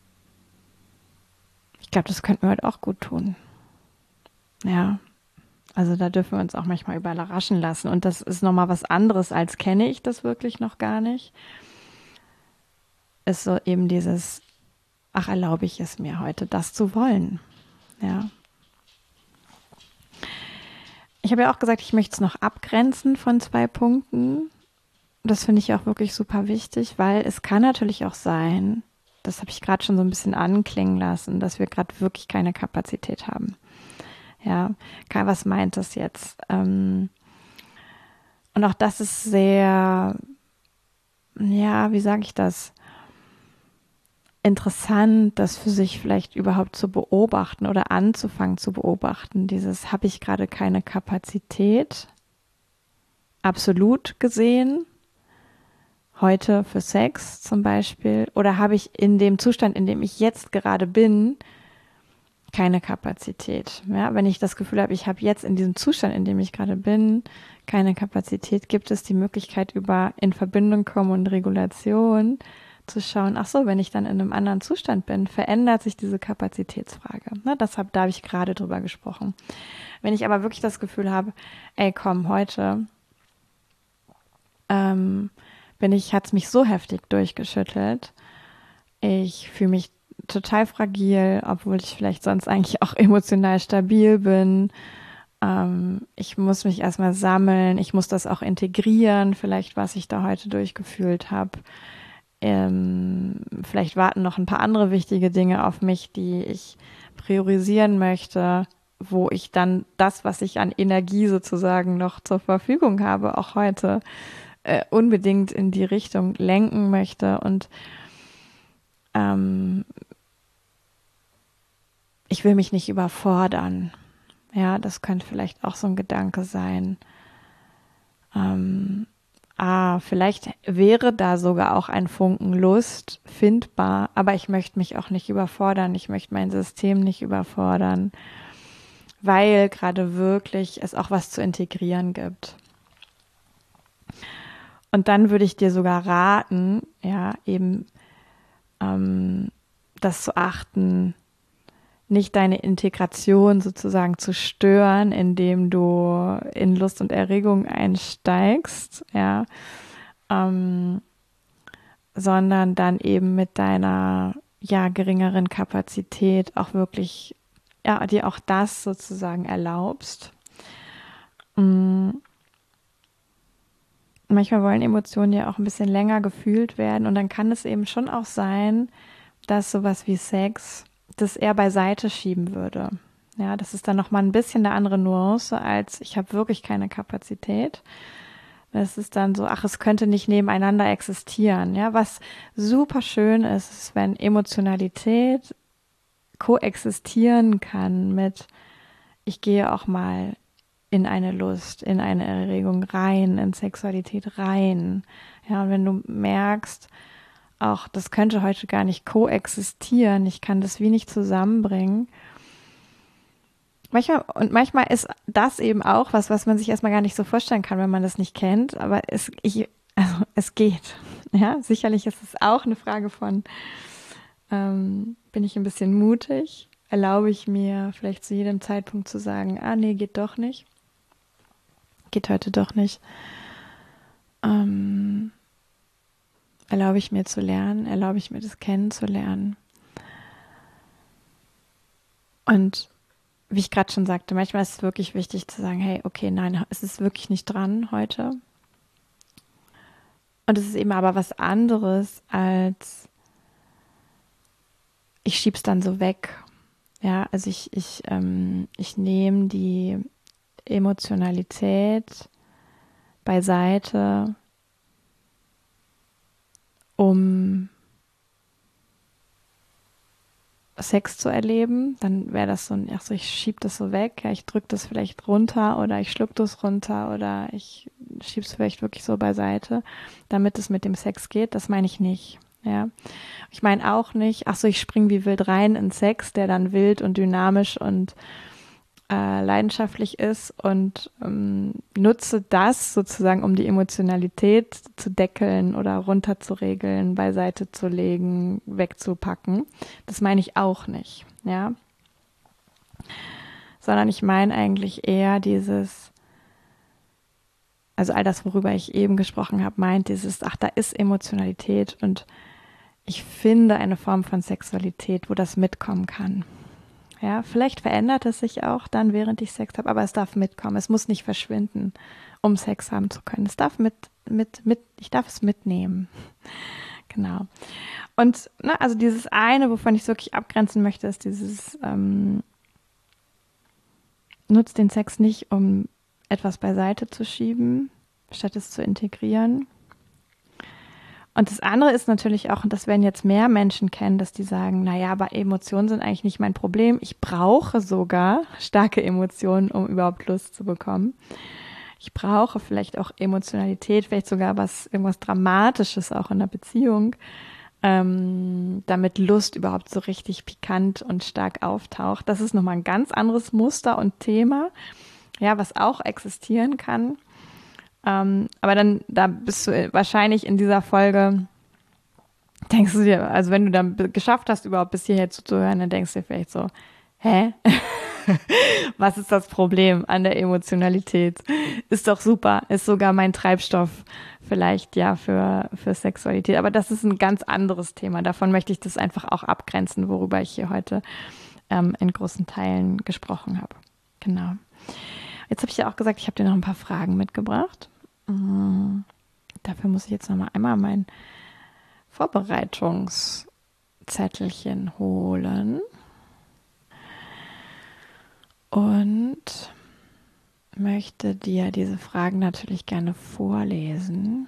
ich glaube, das könnten wir heute auch gut tun. Ja, also da dürfen wir uns auch manchmal überraschen lassen. Und das ist nochmal was anderes, als kenne ich das wirklich noch gar nicht. Ist so eben dieses, ach, erlaube ich es mir heute, das zu wollen. Ja. Ich habe ja auch gesagt, ich möchte es noch abgrenzen von zwei Punkten. Das finde ich auch wirklich super wichtig, weil es kann natürlich auch sein, das habe ich gerade schon so ein bisschen anklingen lassen, dass wir gerade wirklich keine Kapazität haben. Ja, Kai, was meint das jetzt? Ähm, und auch das ist sehr, ja, wie sage ich das? Interessant, das für sich vielleicht überhaupt zu beobachten oder anzufangen zu beobachten. Dieses, habe ich gerade keine Kapazität? Absolut gesehen, heute für Sex zum Beispiel, oder habe ich in dem Zustand, in dem ich jetzt gerade bin, keine Kapazität. Ja, wenn ich das Gefühl habe, ich habe jetzt in diesem Zustand, in dem ich gerade bin, keine Kapazität, gibt es die Möglichkeit, über in Verbindung kommen und Regulation zu schauen, ach so, wenn ich dann in einem anderen Zustand bin, verändert sich diese Kapazitätsfrage. Ne, das hab, da habe ich gerade drüber gesprochen. Wenn ich aber wirklich das Gefühl habe, ey, komm, heute ähm, bin ich, hat es mich so heftig durchgeschüttelt. Ich fühle mich total fragil, obwohl ich vielleicht sonst eigentlich auch emotional stabil bin. Ähm, ich muss mich erstmal sammeln. Ich muss das auch integrieren, vielleicht was ich da heute durchgefühlt habe. Ähm, vielleicht warten noch ein paar andere wichtige Dinge auf mich, die ich priorisieren möchte, wo ich dann das, was ich an Energie sozusagen noch zur Verfügung habe, auch heute äh, unbedingt in die Richtung lenken möchte. Und ähm, ich will mich nicht überfordern. Ja, das könnte vielleicht auch so ein Gedanke sein. Ähm, ah, vielleicht wäre da sogar auch ein Funken Lust findbar, aber ich möchte mich auch nicht überfordern. Ich möchte mein System nicht überfordern, weil gerade wirklich es auch was zu integrieren gibt. Und dann würde ich dir sogar raten, ja, eben ähm, das zu achten, nicht deine Integration sozusagen zu stören, indem du in Lust und Erregung einsteigst, ja, ähm, sondern dann eben mit deiner ja geringeren Kapazität auch wirklich ja dir auch das sozusagen erlaubst. Mhm. Manchmal wollen Emotionen ja auch ein bisschen länger gefühlt werden und dann kann es eben schon auch sein, dass sowas wie Sex das eher beiseite schieben würde. Ja, das ist dann nochmal ein bisschen eine andere Nuance als ich habe wirklich keine Kapazität. Es ist dann so, ach, es könnte nicht nebeneinander existieren. Ja, was super schön ist, ist, wenn Emotionalität koexistieren kann mit, ich gehe auch mal in eine Lust, in eine Erregung rein, in Sexualität rein. Ja, und wenn du merkst, auch das könnte heute gar nicht koexistieren, ich kann das wie nicht zusammenbringen. Manchmal, und manchmal ist das eben auch was, was man sich erstmal gar nicht so vorstellen kann, wenn man das nicht kennt, aber es, ich, also es geht. Ja, sicherlich ist es auch eine Frage von, ähm, bin ich ein bisschen mutig? Erlaube ich mir vielleicht zu jedem Zeitpunkt zu sagen, ah nee, geht doch nicht. Geht heute doch nicht. Ähm, erlaube ich mir zu lernen? Erlaube ich mir das kennenzulernen? Und wie ich gerade schon sagte, manchmal ist es wirklich wichtig zu sagen, hey, okay, nein, es ist wirklich nicht dran heute. Und es ist eben aber was anderes als ich schieb's dann so weg. Ja, also ich, ich, ähm, ich nehme die Emotionalität beiseite, um Sex zu erleben. Dann wäre das so ein, ach so, ich schieb das so weg, ja, ich drücke das vielleicht runter oder ich schluck das runter oder ich schieb's vielleicht wirklich so beiseite, damit es mit dem Sex geht. Das meine ich nicht. Ja, ich meine auch nicht, ach so, ich spring wie wild rein in Sex, der dann wild und dynamisch und äh, leidenschaftlich ist und ähm, nutze das sozusagen, um die Emotionalität zu deckeln oder runterzuregeln, beiseite zu legen, wegzupacken. Das meine ich auch nicht, ja. Sondern ich meine eigentlich eher dieses, also all das, worüber ich eben gesprochen habe, meint dieses, ach, da ist Emotionalität und ich finde eine Form von Sexualität, wo das mitkommen kann. Ja, vielleicht verändert es sich auch dann, während ich Sex habe, aber es darf mitkommen. Es muss nicht verschwinden, um Sex haben zu können. Es darf mit, mit, mit, ich darf es mitnehmen. Genau. Und, ne, also dieses eine, wovon ich es wirklich abgrenzen möchte, ist dieses, ähm, nutzt den Sex nicht, um etwas beiseite zu schieben, statt es zu integrieren. Und das andere ist natürlich auch, und das werden jetzt mehr Menschen kennen, dass die sagen, naja, aber Emotionen sind eigentlich nicht mein Problem. Ich brauche sogar starke Emotionen, um überhaupt Lust zu bekommen. Ich brauche vielleicht auch Emotionalität, vielleicht sogar was, irgendwas Dramatisches auch in der Beziehung, ähm, damit Lust überhaupt so richtig pikant und stark auftaucht. Das ist nochmal ein ganz anderes Muster und Thema, ja, was auch existieren kann. Ähm, aber dann, da bist du wahrscheinlich in dieser Folge, denkst du dir, also wenn du dann geschafft hast, überhaupt bis hierher zuzuhören, dann denkst du dir vielleicht so, hä? Was ist das Problem an der Emotionalität? Ist doch super, ist sogar mein Treibstoff vielleicht ja für, für Sexualität. Aber das ist ein ganz anderes Thema. Davon möchte ich das einfach auch abgrenzen, worüber ich hier heute ähm, in großen Teilen gesprochen habe. Genau. Jetzt habe ich ja auch gesagt, ich habe dir noch ein paar Fragen mitgebracht. Mhm. Dafür muss ich jetzt noch mal einmal mein Vorbereitungszettelchen holen und möchte dir diese Fragen natürlich gerne vorlesen.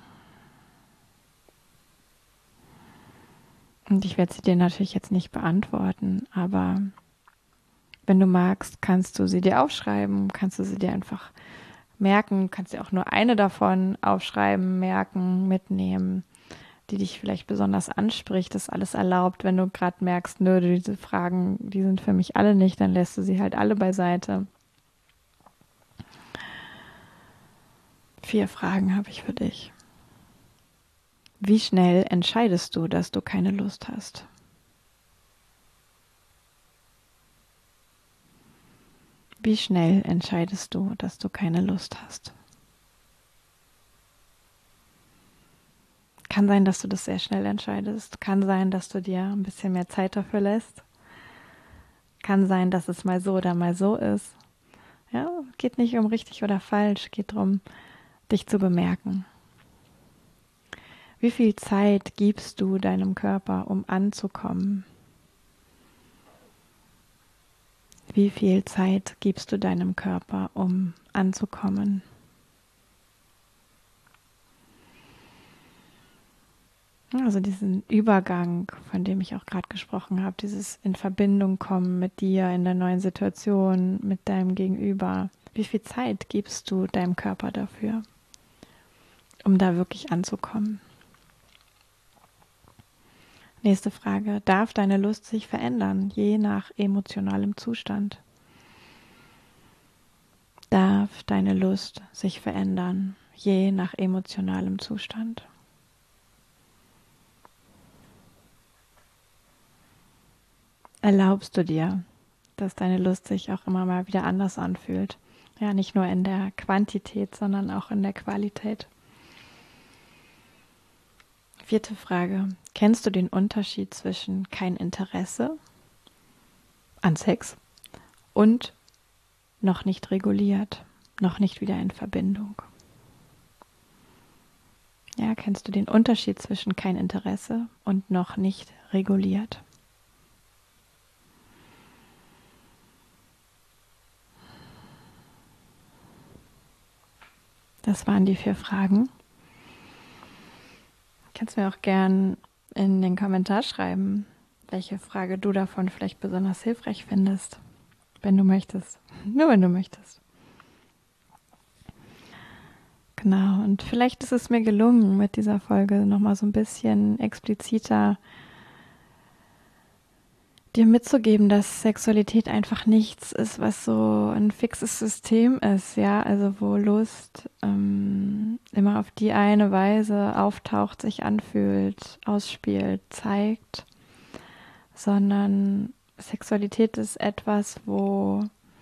Und ich werde sie dir natürlich jetzt nicht beantworten, aber wenn du magst, kannst du sie dir aufschreiben, kannst du sie dir einfach merken, kannst dir auch nur eine davon aufschreiben, merken, mitnehmen, die dich vielleicht besonders anspricht. Das ist alles erlaubt. Wenn du gerade merkst, nö, diese Fragen, die sind für mich alle nicht, dann lässt du sie halt alle beiseite. Vier Fragen habe ich für dich. Wie schnell entscheidest du, dass du keine Lust hast? Wie schnell entscheidest du, dass du keine Lust hast? Kann sein, dass du das sehr schnell entscheidest. Kann sein, dass du dir ein bisschen mehr Zeit dafür lässt. Kann sein, dass es mal so oder mal so ist. Ja, geht nicht um richtig oder falsch, geht darum, dich zu bemerken. Wie viel Zeit gibst du deinem Körper, um anzukommen? Wie viel Zeit gibst du deinem Körper, um anzukommen? Also diesen Übergang, von dem ich auch gerade gesprochen habe, dieses in Verbindung kommen mit dir in der neuen Situation, mit deinem Gegenüber. Wie viel Zeit gibst du deinem Körper dafür, um da wirklich anzukommen? Nächste Frage. Darf deine Lust sich verändern, je nach emotionalem Zustand? Darf deine Lust sich verändern, je nach emotionalem Zustand? Erlaubst du dir, dass deine Lust sich auch immer mal wieder anders anfühlt? Ja, nicht nur in der Quantität, sondern auch in der Qualität. Vierte Frage. Kennst du den Unterschied zwischen kein Interesse an Sex und noch nicht reguliert, noch nicht wieder in Verbindung? Ja, kennst du den Unterschied zwischen kein Interesse und noch nicht reguliert? Das waren die vier Fragen. Kannst mir auch gern in den Kommentar schreiben, welche Frage du davon vielleicht besonders hilfreich findest, wenn du möchtest. Nur wenn du möchtest. Genau, und vielleicht ist es mir gelungen, mit dieser Folge nochmal so ein bisschen expliziter dir mitzugeben, dass Sexualität einfach nichts ist, was so ein fixes System ist, ja, also wo Lust ähm, immer auf die eine Weise auftaucht, sich anfühlt, ausspielt, zeigt, sondern Sexualität ist etwas, wo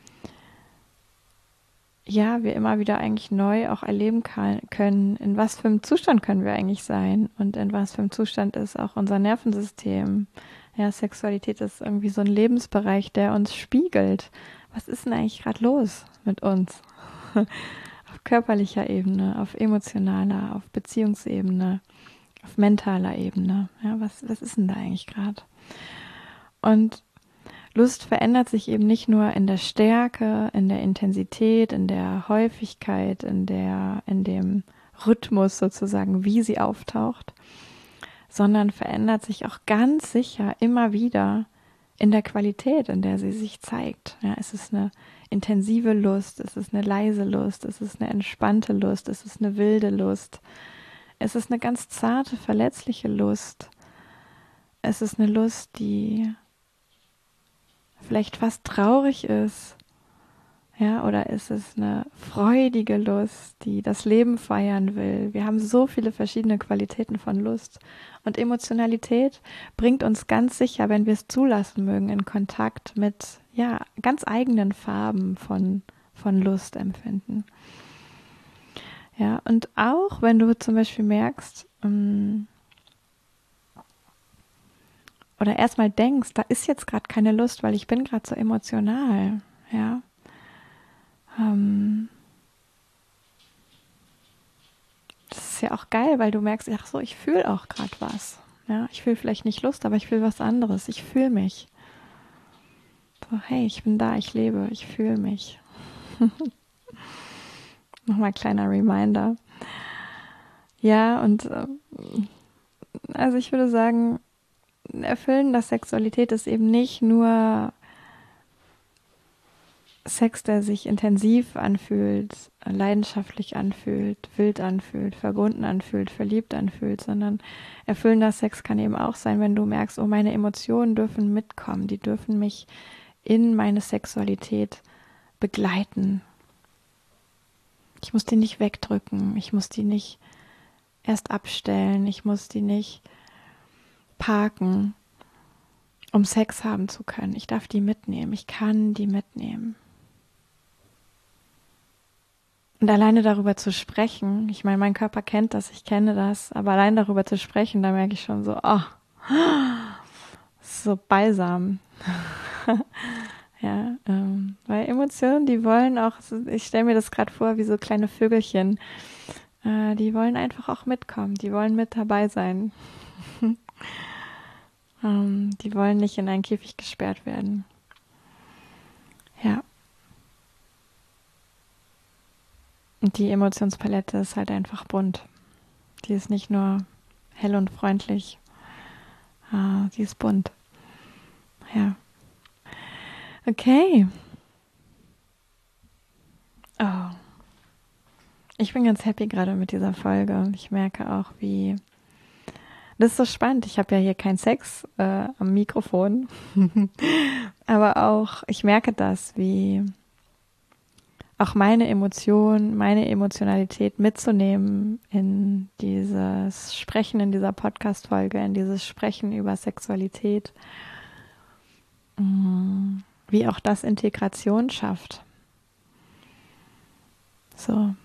ja, wir immer wieder eigentlich neu auch erleben kann, können, in was für einem Zustand können wir eigentlich sein und in was für einem Zustand ist auch unser Nervensystem. Ja, Sexualität ist irgendwie so ein Lebensbereich, der uns spiegelt. Was ist denn eigentlich gerade los mit uns? Auf körperlicher Ebene, auf emotionaler, auf Beziehungsebene, auf mentaler Ebene. Ja, was, was ist denn da eigentlich gerade? Und Lust verändert sich eben nicht nur in der Stärke, in der Intensität, in der Häufigkeit, in der, in dem Rhythmus sozusagen, wie sie auftaucht, sondern verändert sich auch ganz sicher immer wieder in der Qualität, in der sie sich zeigt. Ja, es ist eine intensive Lust, es ist eine leise Lust, es ist eine entspannte Lust, es ist eine wilde Lust, es ist eine ganz zarte, verletzliche Lust. Es ist eine Lust, die vielleicht fast traurig ist, ja, oder ist es eine freudige Lust, die das Leben feiern will? Wir haben so viele verschiedene Qualitäten von Lust. Und Emotionalität bringt uns ganz sicher, wenn wir es zulassen mögen, in Kontakt mit, ja, ganz eigenen Farben von, von Lustempfinden. Ja, und auch wenn du zum Beispiel merkst, ähm, oder erstmal denkst, da ist jetzt gerade keine Lust, weil ich bin gerade so emotional, ja, Ähm, das ist ja auch geil, weil du merkst, ach so, ich fühle auch gerade was. Ja, ich fühle vielleicht nicht Lust, aber ich fühle was anderes. Ich fühle mich. So, hey, ich bin da, ich lebe, ich fühle mich. Nochmal kleiner Reminder. Ja, und ähm, also ich würde sagen, erfüllender Sexualität ist eben nicht nur Sex, der sich intensiv anfühlt, leidenschaftlich anfühlt, wild anfühlt, verbunden anfühlt, verliebt anfühlt, sondern erfüllender Sex kann eben auch sein, wenn du merkst, oh, meine Emotionen dürfen mitkommen, die dürfen mich in meine Sexualität begleiten. Ich muss die nicht wegdrücken, ich muss die nicht erst abstellen, ich muss die nicht parken, um Sex haben zu können. Ich darf die mitnehmen, ich kann die mitnehmen. Und alleine darüber zu sprechen, ich meine, mein Körper kennt das, ich kenne das, aber allein darüber zu sprechen, da merke ich schon so, oh, so balsam. Ja, ähm, weil Emotionen, die wollen auch, ich stelle mir das gerade vor, wie so kleine Vögelchen, äh, die wollen einfach auch mitkommen, die wollen mit dabei sein. ähm, die wollen nicht in einen Käfig gesperrt werden. Ja. Und die Emotionspalette ist halt einfach bunt. Die ist nicht nur hell und freundlich. Ah, sie ist bunt. Ja. Okay. Oh. Ich bin ganz happy gerade mit dieser Folge. Ich merke auch, wie... Das ist so spannend. Ich habe ja hier keinen Sex äh, am Mikrofon. Aber auch, ich merke das, wie auch meine Emotion, meine Emotionalität mitzunehmen in dieses Sprechen in dieser Podcast-Folge, in dieses Sprechen über Sexualität. Wie auch das Integration schafft. So.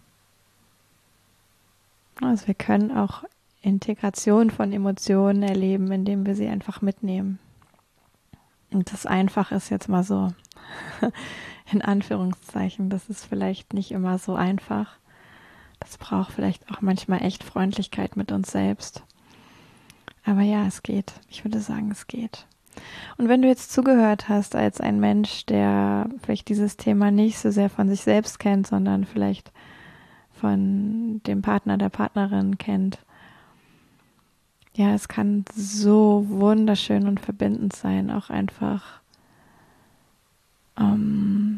Also wir können auch Integration von Emotionen erleben, indem wir sie einfach mitnehmen. Und das einfach ist jetzt mal so in Anführungszeichen, das ist vielleicht nicht immer so einfach. Das braucht vielleicht auch manchmal echt Freundlichkeit mit uns selbst. Aber ja, es geht. Ich würde sagen, es geht. Und wenn du jetzt zugehört hast als ein Mensch, der vielleicht dieses Thema nicht so sehr von sich selbst kennt, sondern vielleicht von dem Partner, der Partnerin kennt, ja, es kann so wunderschön und verbindend sein, auch einfach ähm,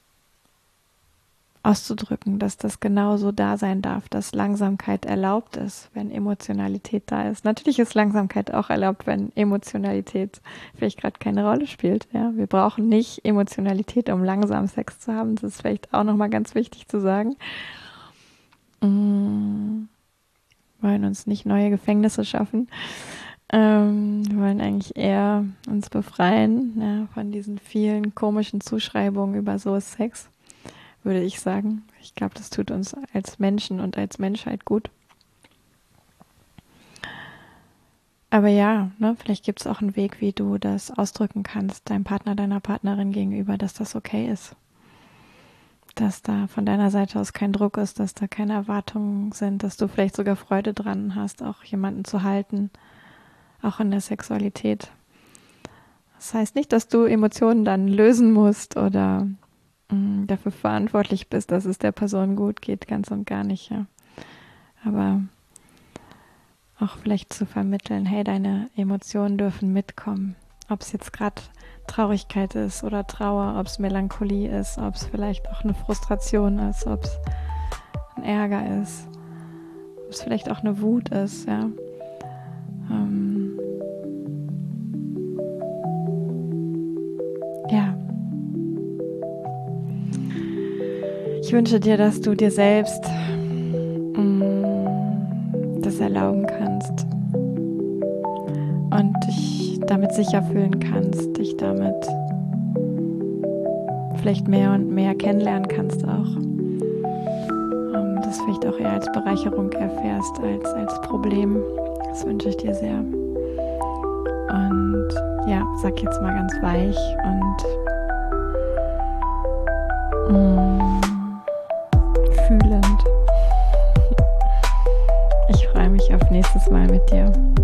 auszudrücken, dass das genauso da sein darf, dass Langsamkeit erlaubt ist, wenn Emotionalität da ist. Natürlich ist Langsamkeit auch erlaubt, wenn Emotionalität vielleicht gerade keine Rolle spielt. Ja, wir brauchen nicht Emotionalität, um langsam Sex zu haben. Das ist vielleicht auch nochmal ganz wichtig zu sagen. Mm. Wir wollen uns nicht neue Gefängnisse schaffen. Ähm, wir wollen eigentlich eher uns befreien, ja, von diesen vielen komischen Zuschreibungen über so ist Sex, würde ich sagen. Ich glaube, das tut uns als Menschen und als Menschheit gut. Aber ja, ne, vielleicht gibt es auch einen Weg, wie du das ausdrücken kannst, deinem Partner, deiner Partnerin gegenüber, dass das okay ist. Dass da von deiner Seite aus kein Druck ist, dass da keine Erwartungen sind, dass du vielleicht sogar Freude dran hast, auch jemanden zu halten, auch in der Sexualität. Das heißt nicht, dass du Emotionen dann lösen musst oder mh, dafür verantwortlich bist, dass es der Person gut geht, ganz und gar nicht. Ja. Aber auch vielleicht zu vermitteln, hey, deine Emotionen dürfen mitkommen. Ob es jetzt gerade Traurigkeit ist oder Trauer, ob es Melancholie ist, ob es vielleicht auch eine Frustration ist, ob es ein Ärger ist, ob es vielleicht auch eine Wut ist, ja. Ähm ja. Ich wünsche dir, dass du dir selbst mh, das erlauben kannst und dich damit sicher fühlen kannst, dich damit vielleicht mehr und mehr kennenlernen kannst auch. Um, das vielleicht auch eher als Bereicherung erfährst, als als Problem. Das wünsche ich dir sehr. Und ja, sag jetzt mal ganz weich und mh, fühlend. Ich freue mich auf nächstes Mal mit dir.